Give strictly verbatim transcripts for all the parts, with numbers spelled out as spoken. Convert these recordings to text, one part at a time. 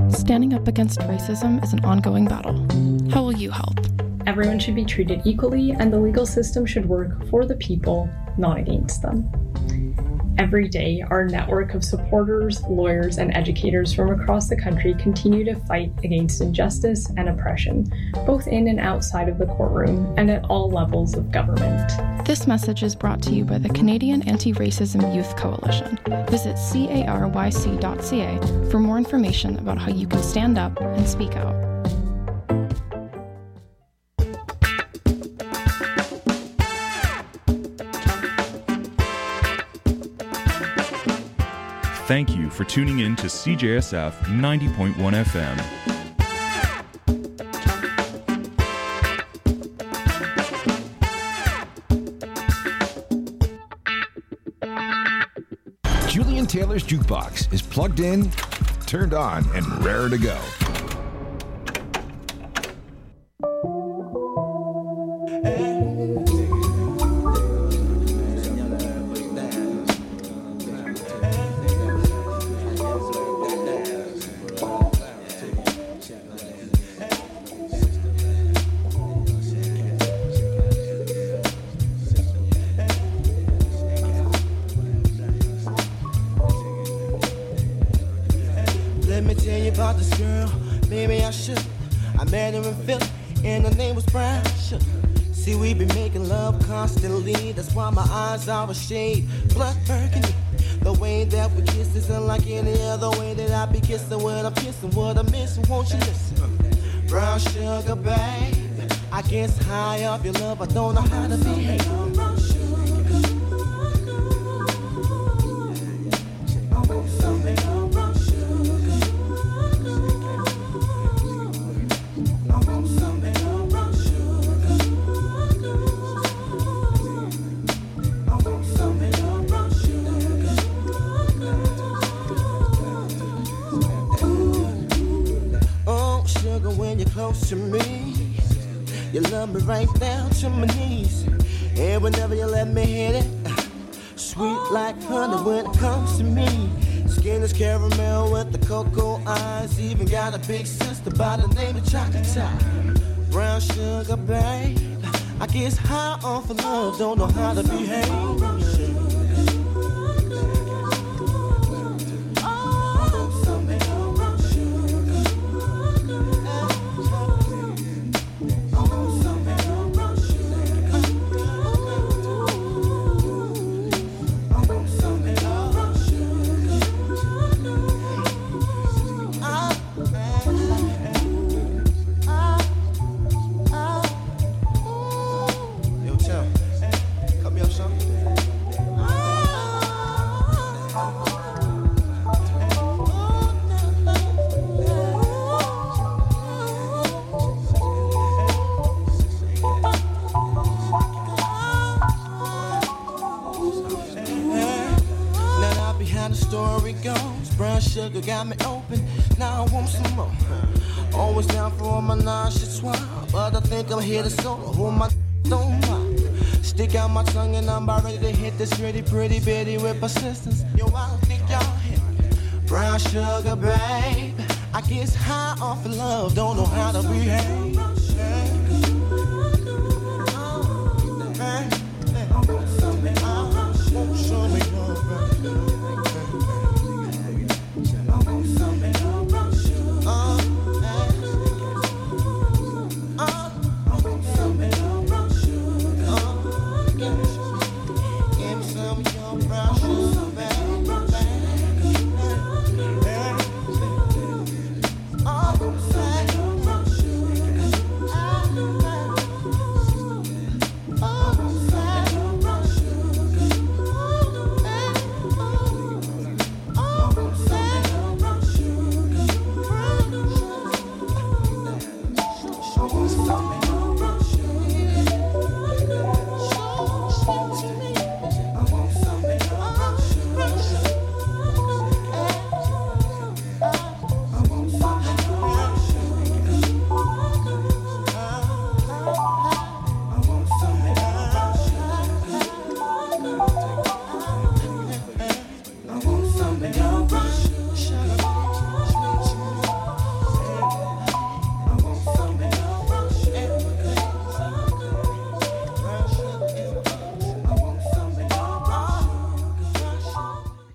Standing up against racism is an ongoing battle. How will you help? Everyone should be treated equally, and the legal system should work for the people, not against them. Every day, our network of supporters, lawyers, and educators from across the country continue to fight against injustice and oppression, both in and outside of the courtroom and at all levels of government. This message is brought to you by the Canadian Anti-Racism Youth Coalition. Visit caryc dot c a for more information about how you can stand up and speak out. Thank you for tuning in to C J S F ninety point one F M. Julian Taylor's Jukebox is plugged in, turned on, and raring to go. Our shade, blood burgundy. The way that we kiss isn't like any other way that I be kissing. What I'm kissing, what I'm missing, won't you listen? Brown sugar, babe. I guess high off your love, I don't know how to behave. Brown sugar. I want something of brown sugar. I want something of brown sugar. When you're close to me, you love me right down to my knees. And whenever you let me hit it, sweet like honey when it comes to me. Skin is caramel with the cocoa eyes. Even got a big sister by the name of Chocolate Top. Brown sugar, babe. I guess high off of love, don't know how to behave. Sugar got me open, now I want some more. Always down for all my nauseous swine, but I think I'm here to solo. Hold my don't mind. Stick out my tongue and I'm about ready to hit this pretty, pretty bitty with persistence. Yo, I don't think y'all hit me. Brown sugar, babe. I guess high off of love, don't know how to behave.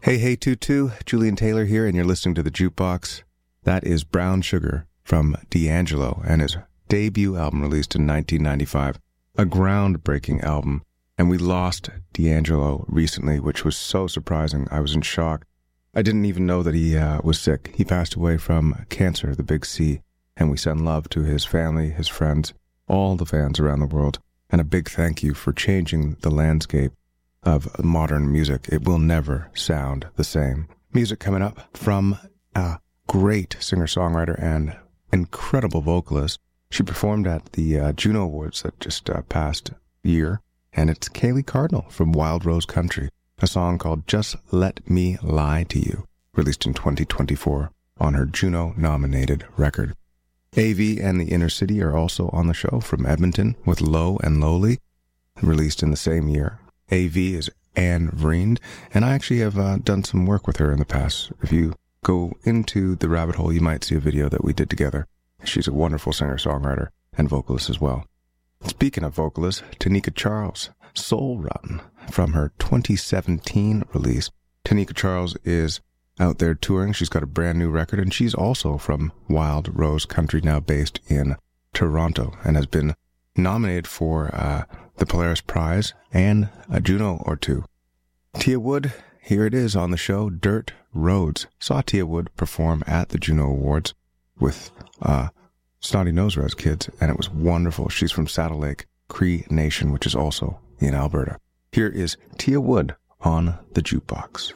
Hey, hey, Tutu, Julian Taylor here, and you're listening to The Jukebox. That is Brown Sugar from D'Angelo and his debut album released in nineteen ninety-five. A groundbreaking album. And we lost D'Angelo recently, which was so surprising. I was in shock. I didn't even know that he uh, was sick. He passed away from cancer, the big C, and we send love to his family, his friends, all the fans around the world, and a big thank you for changing the landscape of modern music. It will never sound the same. Music coming up from a great singer-songwriter and incredible vocalist. She performed at the uh, Juno Awards that just uh, passed year, and it's Kaylee Cardinal from Wild Rose Country, a song called Just Let Me Lie to You, released in twenty twenty-four on her Juno-nominated record. A V and the Inner City are also on the show from Edmonton with Low and Lowly, released in the same year. A V is Anne Vriend, and I actually have uh, done some work with her in the past. If you go into the rabbit hole, you might see a video that we did together. She's a wonderful singer-songwriter and vocalist as well. Speaking of vocalists, Tanika Charles, Soul Run, from her twenty seventeen release. Tanika Charles is out there touring. She's got a brand new record, and she's also from Wild Rose Country, now based in Toronto, and has been nominated for uh, the Polaris Prize and a Juno or two. Tia Wood, here it is on the show, Dirt Roads. Saw Tia Wood perform at the Juno Awards with uh, Snotty Nose Res Kids, and it was wonderful. She's from Saddle Lake, Cree Nation, which is also in Alberta. Here is Tia Wood on the Jukebox.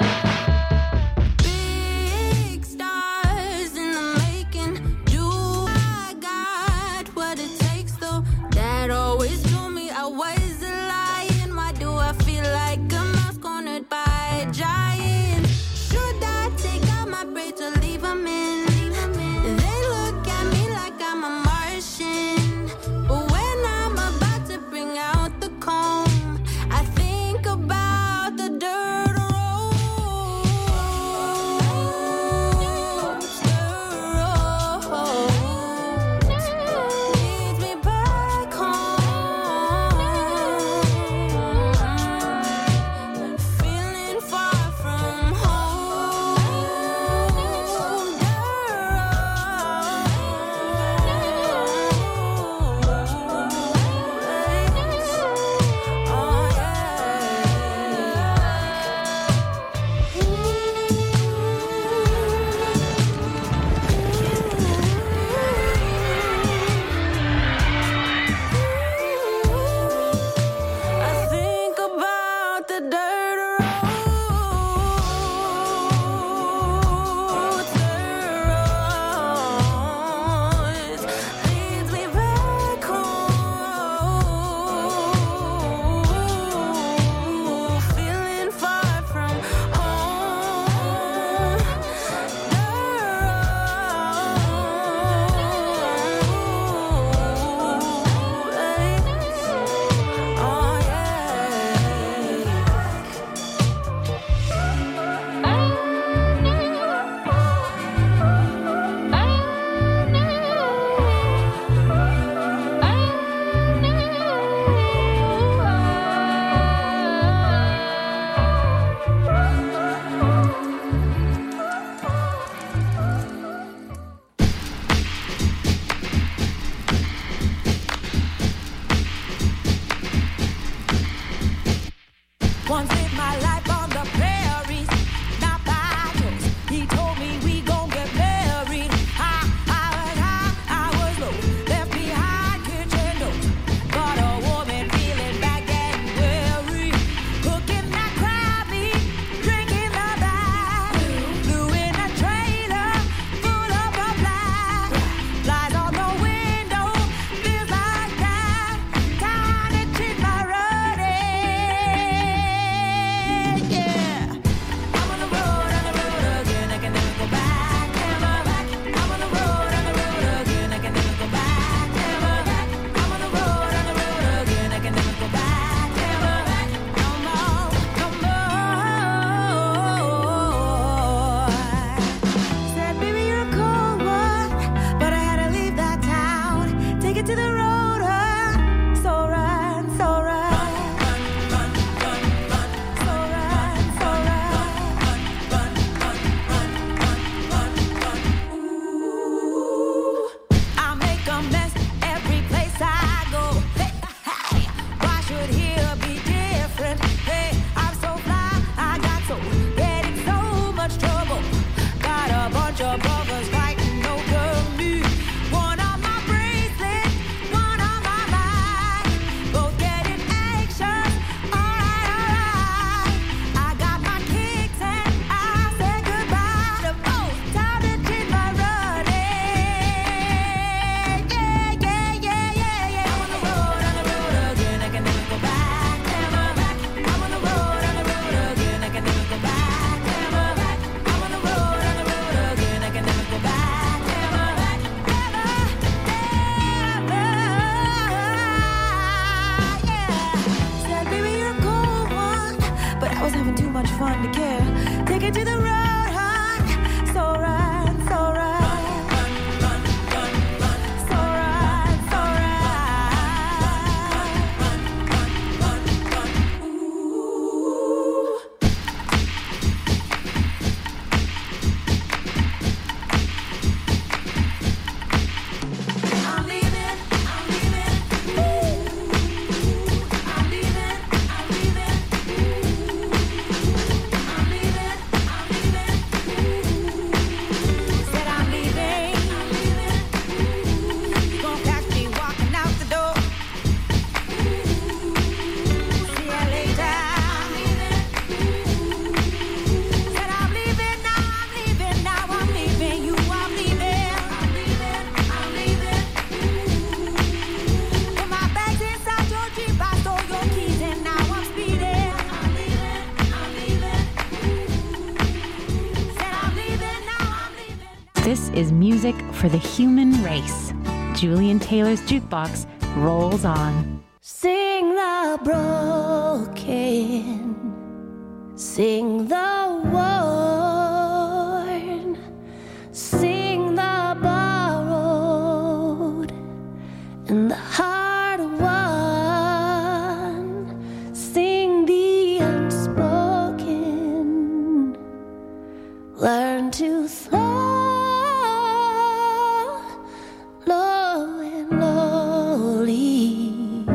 Big stars in the making, do music for the human race. Julian Taylor's Jukebox rolls on. Sing the broken, sing the worn, sing the borrowed and the hard won, sing the unspoken, learn to slow, low and lowly.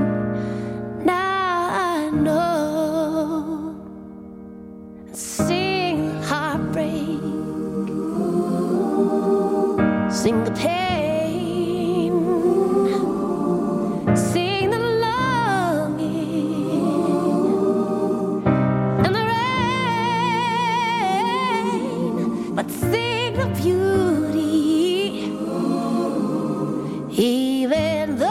Now I know. Sing heartbreak, sing the pain, sing the longing and the rain, but sing the beauty, even though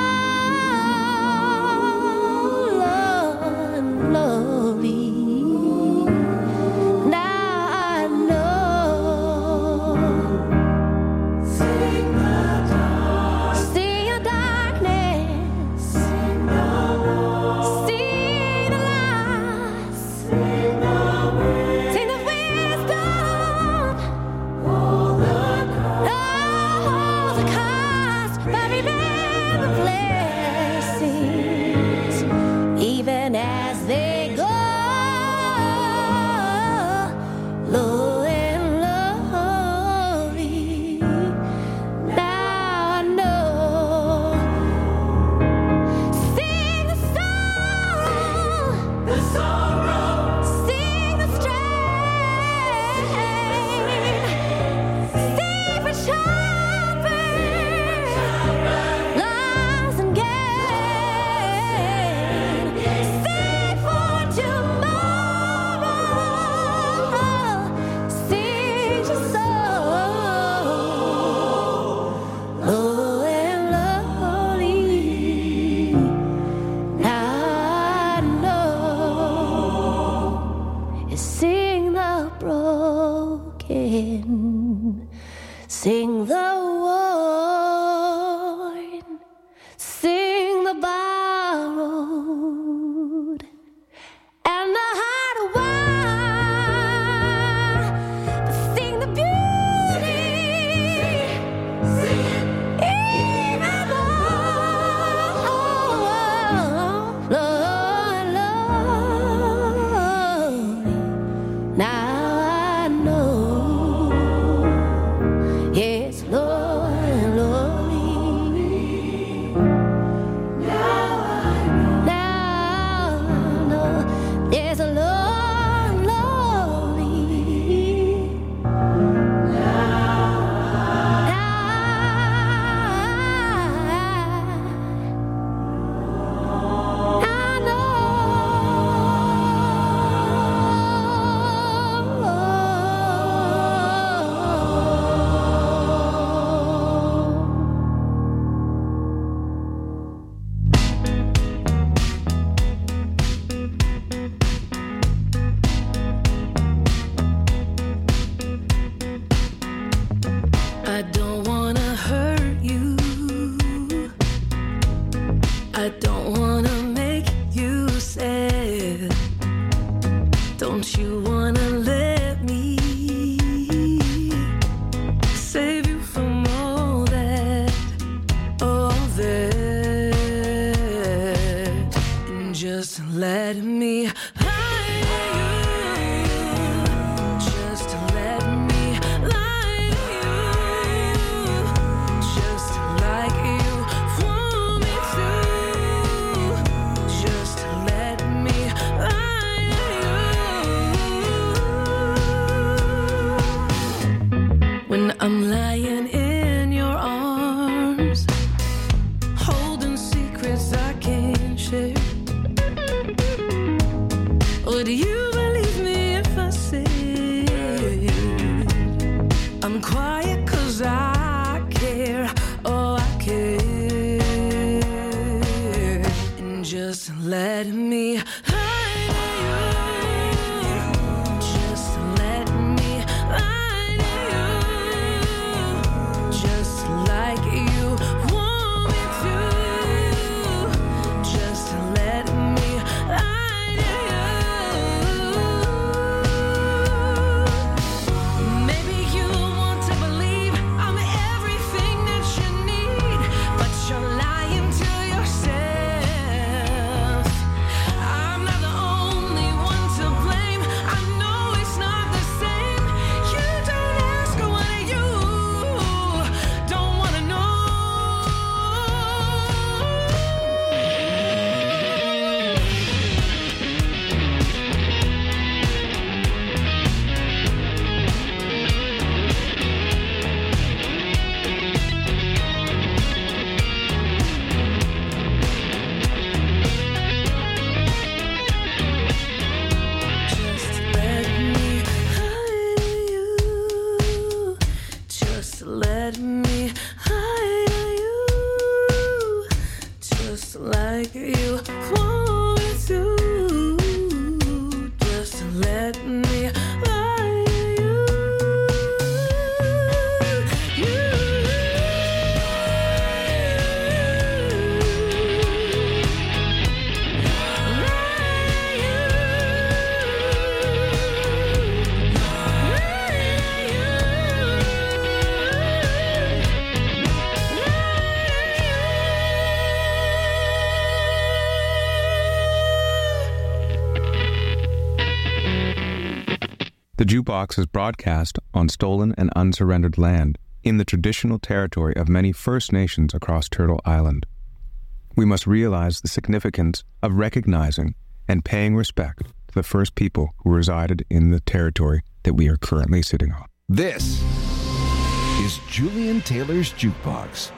lonely. Sing the worn, sing the borrowed, and the hard won, but sing the beauty, sing it, even though Lord, Lord, now I know. Yes, Lord, Lord, now I know. Now I know. There's a Lord, Lord, now I know. I don't wanna hurt you. I don't wanna make you sad. Don't you wanna let me save you from all that, all that, and just let me lie to you, just let me lie to you, just like you want me to, just let me lie to you. When I'm lying in your arms, holding secrets I can't share, like you want to, just let me lie you. You. The Jukebox is broadcast on stolen and unsurrendered land in the traditional territory of many First Nations across Turtle Island. We must realize the significance of recognizing and paying respect to the first people who resided in the territory that we are currently sitting on. This is Julian Taylor's Jukebox.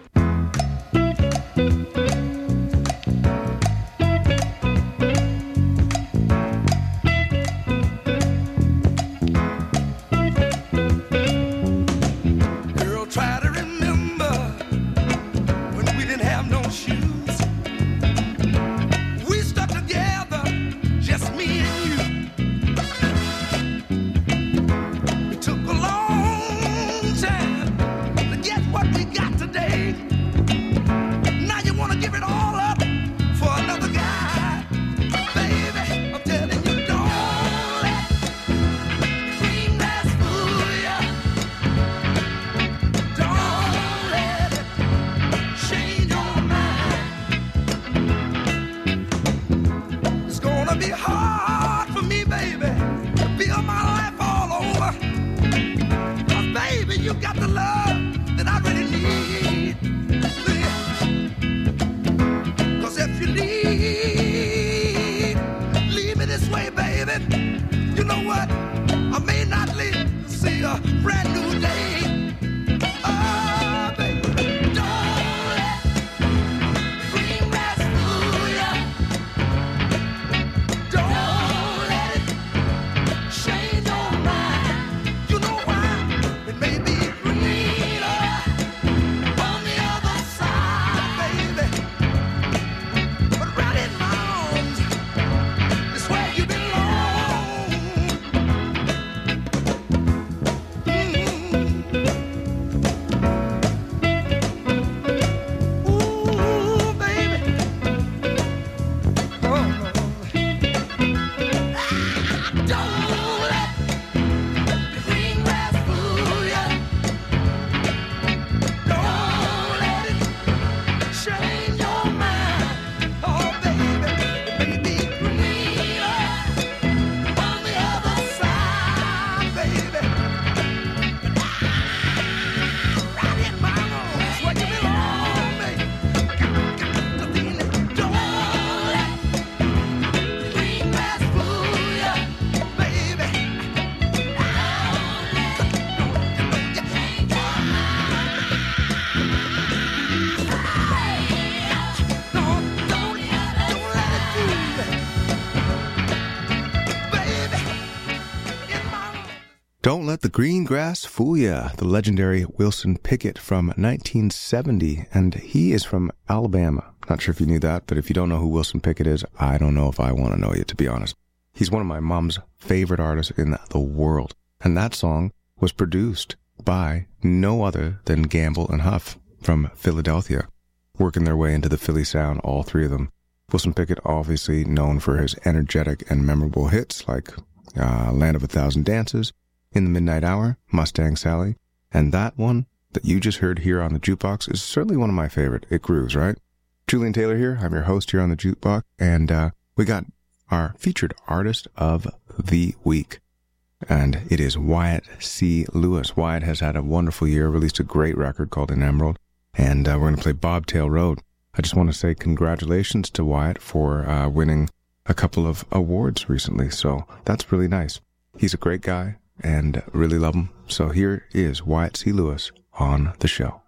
Don't Let the Green Grass Fool Ya, the legendary Wilson Pickett from nineteen seventy, and he is from Alabama. Not sure if you knew that, but if you don't know who Wilson Pickett is, I don't know if I want to know you, to be honest. He's one of my mom's favorite artists in the world, and that song was produced by no other than Gamble and Huff from Philadelphia, working their way into the Philly sound, all three of them. Wilson Pickett, obviously known for his energetic and memorable hits like uh, Land of a Thousand Dances, In the Midnight Hour, Mustang Sally, and that one that you just heard here on the Jukebox is certainly one of my favorite. It grooves, right? Julian Taylor here. I'm your host here on the Jukebox, and uh, we got our featured artist of the week, and it is Wyatt C. Lewis. Wyatt has had a wonderful year, released a great record called An Emerald, and uh, we're going to play Bobtail Road. I just want to say congratulations to Wyatt for uh, winning a couple of awards recently, so that's really nice. He's a great guy, and really love him. So here is Wyatt C. Lewis on the show.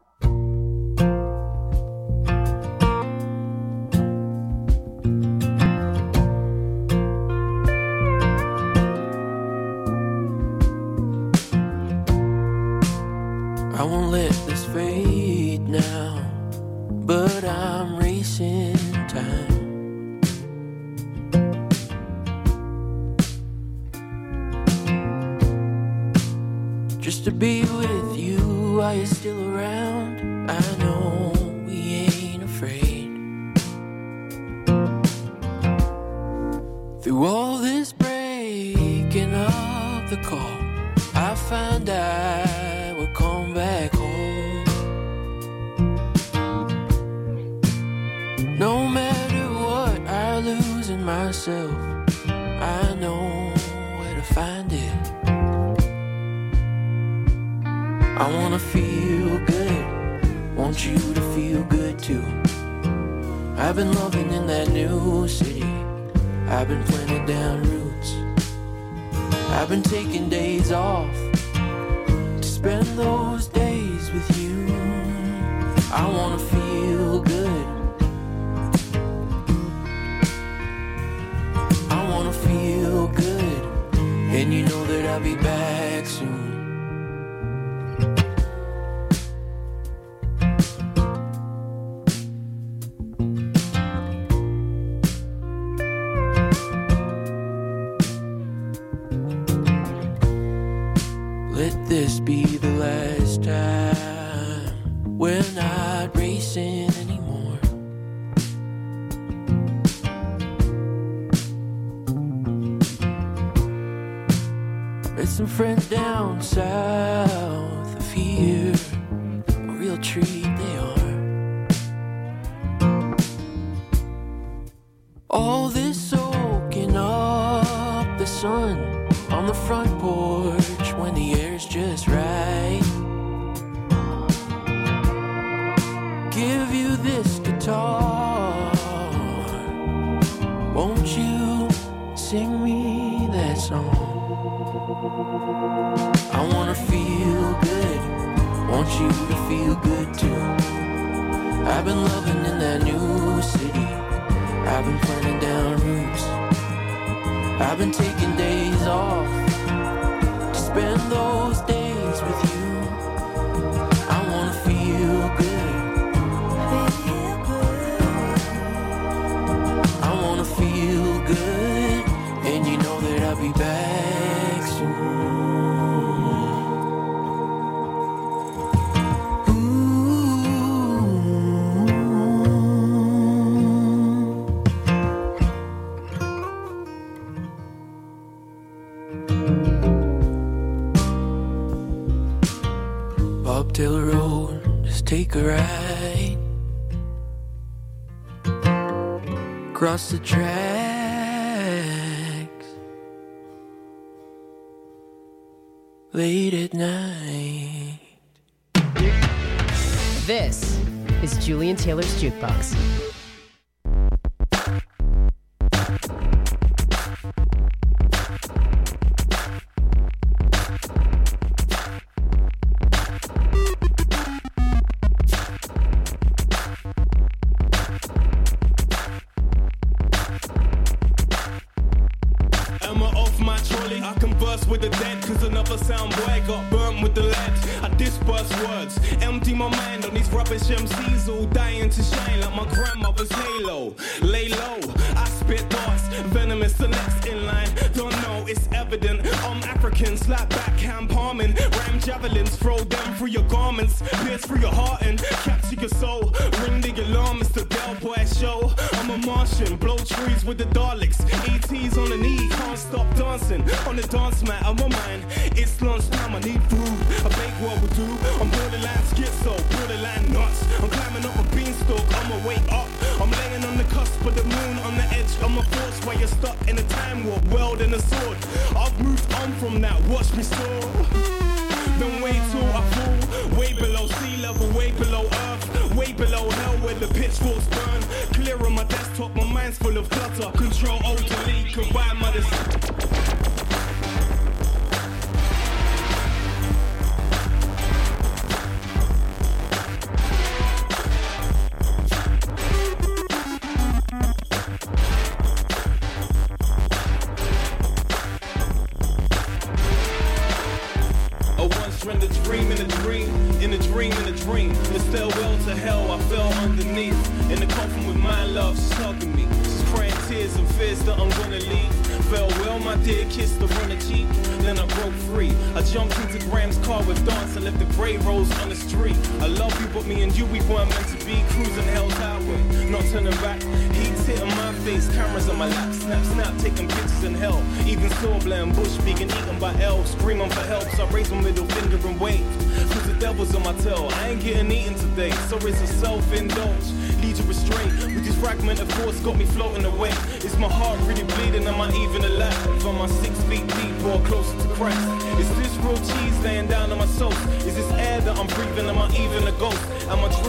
I won't let this fade now, but I'm racing time. Just to be with you while you're still around. I know we ain't afraid. Through all this breaking up the call, I found I would come back home. No matter what I lose in myself, I know where to find it. I wanna feel good, want you to feel good too. I've been loving in that new city, I've been planting down roots. I've been taking days off to spend those days with you. I wanna feel good, I wanna feel good, and you know that I'll be back soon. Let this be the last time. We're not racing anymore. Met some friends down south of here, a real treat they are. All this soaking up the sun on the front porch when the air's just right. Give you this guitar, won't you sing me that song? I wanna feel good, want you to feel good too. I've been loving in that new city, I've been planting down roots. I've been taking days off to spend those days with you. I wanna feel good, I wanna feel good, and you know that I'll be back soon. Taylor Road, just take a ride across the tracks late at night. This is Julian Taylor's Jukebox. With the dead, cause another sound boy got burnt with the lead. I disperse words, empty my mind on these rubbish M Cs all dying to shine like my grandmother's halo. Lay low, I spit darts, venomous, the next in line. Don't know, it's evident. I'm African, slap backhand palming, ram javelins, throw them through your garments, pierce through your heart and capture your soul. Ring the alarm, it's the Del Boy show. I'm a Martian, blow trees with the Daleks. E T's on the knee, can't stop dancing on the dance mat of my mind. It's lunchtime, I need food. I bake what we do. I'm borderline schizo, borderline nuts. I'm climbing up a beanstalk on my way up. I'm laying on the cusp of the moon, on the edge of my thoughts, while you're stuck in a time warp, world and a sword. I've moved on from that, watch me soar. Then wait till I fall, way below sea level, way below earth, way below hell where the pitchforks burn. Clear on my desktop, my mind's full of clutter. Control, alt, delete, combine my dis- In a dream, in a dream, in a dream, in a dream. The stairwell to hell, I fell underneath. In the coffin with my love, she's hugging me. She's crying tears and fears that I'm gonna leave. Farewell, my dear, kissed her on the cheek. Then I broke free. I jumped into Graham's car with dance and left the grey rose on the street. I love you, but me and you, we weren't meant to be. Cruising hell's highway, not turning back. Heat's hitting my face, cameras on my lap. Snap, snap, taking pictures in hell. Even Sawbler and Bush being eaten by elves. Screaming for help, so I raised my middle finger and waved. Cause the devil's on my tail, I ain't getting eaten today. So it's a self-indulge, lead you astray. With this fragmented force got me floating away. Is my heart really bleeding, am I even alive? Am I six feet deep or closer to Christ? Is this real cheese laying down on my soul? Is this air that I'm breathing, am I even a ghost? Am I dreaming?